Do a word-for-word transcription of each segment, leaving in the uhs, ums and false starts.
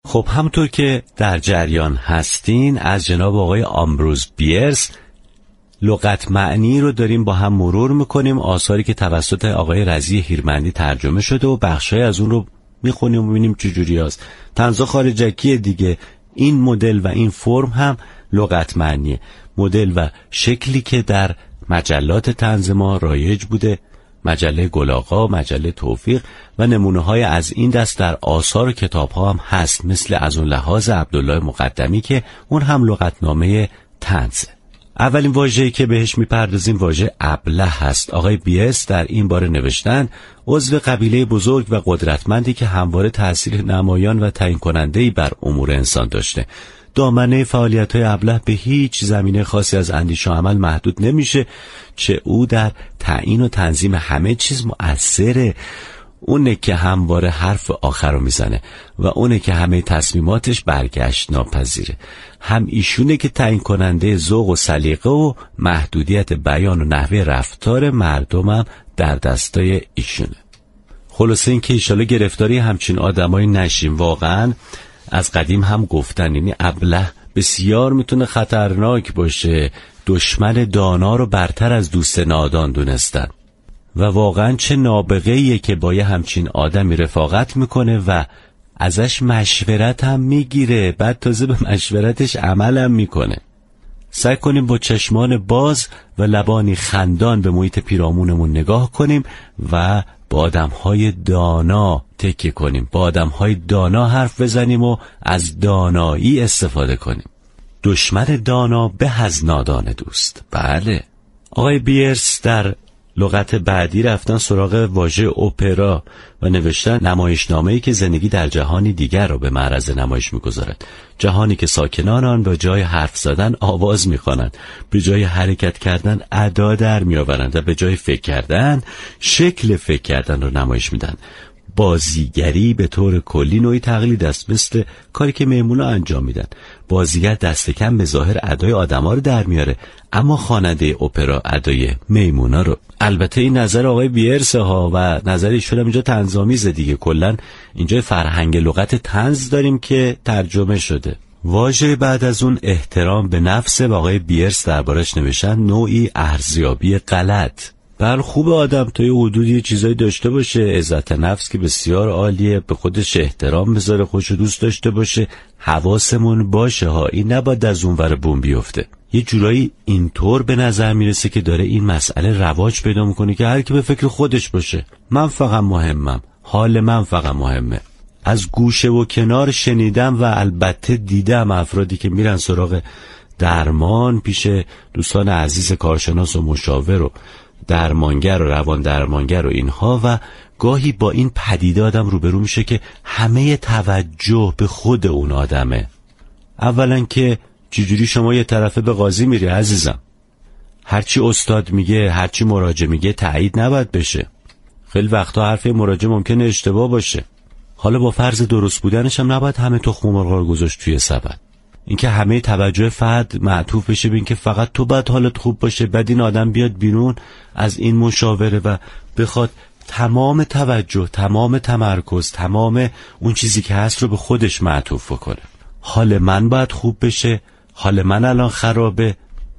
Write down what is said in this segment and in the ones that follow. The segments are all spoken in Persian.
خب همونطور که در جریان هستین از جناب آقای آمبروز بیرس لغت معنی رو داریم با هم مرور میکنیم، آثاری که توسط آقای رضی هیرمندی ترجمه شده و بخشای از اون رو میخونیم و ببینیم چجوری هست. طنز خارجکی دیگه. این مدل و این فرم هم لغت معنیه، مدل و شکلی که در مجلات طنز ما رایج بوده، مجله گلاغا، مجله توفیق و نمونه های از این دست در آثار و کتاب ها هم هست، مثل از اون لحاظ عبدالله مقدمی که اون هم لغتنامه طنزه. اولین واژه‌ای که بهش میپردازیم واژه ابله هست. آقای بیرس در این باره نوشتن عضو قبیله بزرگ و قدرتمندی که همواره تأثیر نمایان و تعیین کننده‌ای بر امور انسان داشته. دامنه فعالیت‌های ابله به هیچ زمینه خاصی از اندیشه و عمل محدود نمیشه، چه او در تعیین و تنظیم همه چیز مؤثره. اونه که همواره حرف آخر رو میزنه و اونه که همه تصمیماتش برگشت ناپذیره. هم ایشونه که تعیین کننده ذوق و سلیقه و محدودیت بیان و نحوه رفتار مردمم در دستای ایشونه. خلاصه این که ایشالا گرفتاری همچین آدمایی نشیم. واقعا از قدیم هم گفتن یعنی ابله بسیار میتونه خطرناک باشه. دشمن دانا رو برتر از دوست نادان دونستن و واقعا چه نابغه‌ایه که با یه همچین آدمی رفاقت میکنه و ازش مشورت هم میگیره، بعد تازه به مشورتش عمل هم میکنه. سعی کنیم با چشمان باز و لبانی خندان به محیط پیرامونمون نگاه کنیم و با آدم‌های دانا تکیه کنیم، با آدم‌های دانا حرف بزنیم و از دانایی استفاده کنیم. دشمن دانا به از نادان دوست. بله. آقای بیرس در لغت بعدی رفتن سراغ واژه اپرا و نوشتن نمایشنامه‌ای که زندگی در جهانی دیگر را به معرض نمایش می‌گذارد. جهانی که ساکنان آن به جای حرف زدن آواز می‌خوانند، به جای حرکت کردن ادا در می‌آورند و به جای فکر کردن شکل فکر کردن را نمایش میدن. بازیگری به طور کلی نوعی تقلید است، مثل کاری که میمونا انجام میدن. بازیگر دست کم به ظاهر ادای آدما رو در میاره، اما خواننده اپرا ادای میمونا رو. البته این نظر آقای بیرس ها و نظر ایشون هم اینجا طنزآمیزه دیگه. کلا اینجا فرهنگ لغت طنز داریم که ترجمه شده. واژه بعد از اون احترام به نفس و آقای بیرس دربارش نوشتن نوعی ارزیابی غلط. بر خوب آدم تا یه حدودی چیزایی داشته باشه، عزت نفس که بسیار عالیه، به خودش احترام بذاره، خودشو دوست داشته باشه، حواسمون باشه ها، این نباید از اون ور بوم بیفته. یه جورایی اینطور به نظر میرسه که داره این مسئله رواج پیدا میکنه که هر کی به فکر خودش باشه، من فقط مهمم، حال من فقط مهمه. از گوشه و کنار شنیدم و البته دیدم افرادی که میرن سراغ درمان پیش دوستان عزیز کارشناس و مشاور و درمانگر و روان درمانگر و اینها و گاهی با این پدیده آدم روبرو میشه که همه توجه به خود اون آدمه. اولا که چجوری شما یه طرفه به قاضی میری عزیزم؟ هرچی استاد میگه، هرچی مراجع میگه تایید نباید بشه. خیلی وقتا حرف مراجع ممکنه اشتباه باشه. حالا با فرض درست بودنش هم نباید همه تخم مرغ رو گذاشت توی سبد. اینکه همه توجه فرد معطوف بشه به اینکه فقط تو باید حالت خوب باشه، بعد این آدم بیاد بیرون از این مشاوره و بخواد تمام توجه، تمام تمرکز، تمام اون چیزی که هست رو به خودش معطوف بکنه. حال من باید خوب بشه، حال من الان خرابه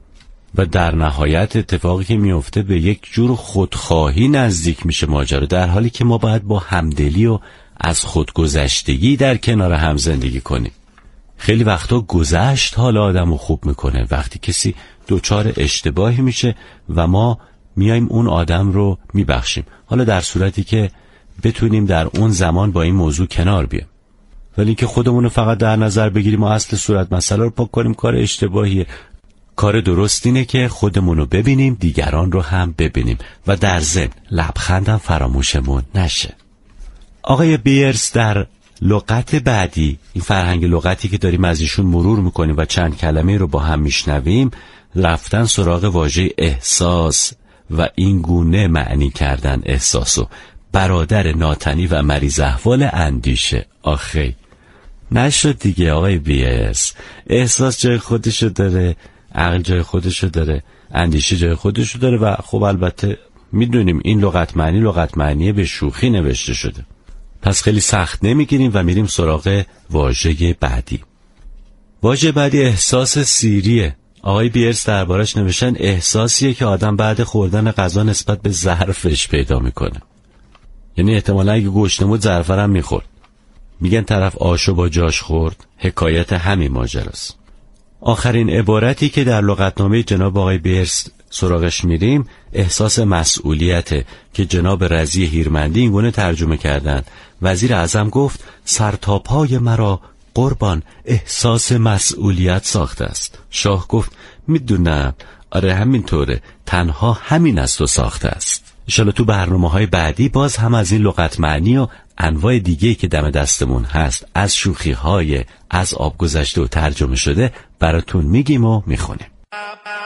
و در نهایت اتفاقی که میفته به یک جور خودخواهی نزدیک میشه ماجرا، در حالی که ما باید با همدلی و از خودگذشتگی در کنار هم زندگی کنیم. خیلی وقتا گذشت حال آدمو خوب میکنه، وقتی کسی دوچار اشتباهی میشه و ما میایم اون آدم رو میبخشیم، حالا در صورتی که بتونیم در اون زمان با این موضوع کنار بیایم. ولی که خودمون رو فقط در نظر بگیریم و اصل صورت مسئله رو پاک کنیم کار اشتباهیه. کار درست اینه که خودمون رو ببینیم، دیگران رو هم ببینیم و در ضمن لبخندم فراموشمون نشه. آقای بیرس در لغت بعدی، این فرهنگ لغتی که داریم از ایشون مرور میکنیم و چند کلمه رو با هم میشنویم، رفتن سراغ واژه احساس و این گونه معنی کردن احساسو. برادر ناتنی و مریض احوال اندیشه. آخی نشد دیگه آقای بیرس. احساس جای خودشو داره، عقل جای خودشو داره، اندیشه جای خودشو داره و خب البته میدونیم این لغت معنی لغت معنی به شوخی نوشته شده. پس خیلی سخت نمیگیریم و میریم سراغ واژه بعدی. واژه بعدی احساس سیریه. آقای بیرس دربارش نوشتن احساسیه که آدم بعد خوردن غذا نسبت به ظرفش پیدا میکنه. یعنی احتمالاً اگه گشنمون ظرفر هم میخورد. میگن طرف آشو با جاش خورد. حکایت همین ماجراست. آخرین عبارتی که در لغتنامه جناب آقای بیرس سراغش میریم احساس مسئولیته که جناب رضی هیرمندی اینگونه ترجمه کردند. وزیر اعظم گفت سر تا پای مرا قربان احساس مسئولیت ساخته است. شاه گفت میدونم، آره همینطوره، تنها همین است و ساخته است. انشالله تو برنامه‌های بعدی باز هم از این لغت معنی و انواع دیگه‌ای که دم دستمون هست از شوخی‌های از آب گذشته و ترجمه شده براتون میگیم و میخونیم.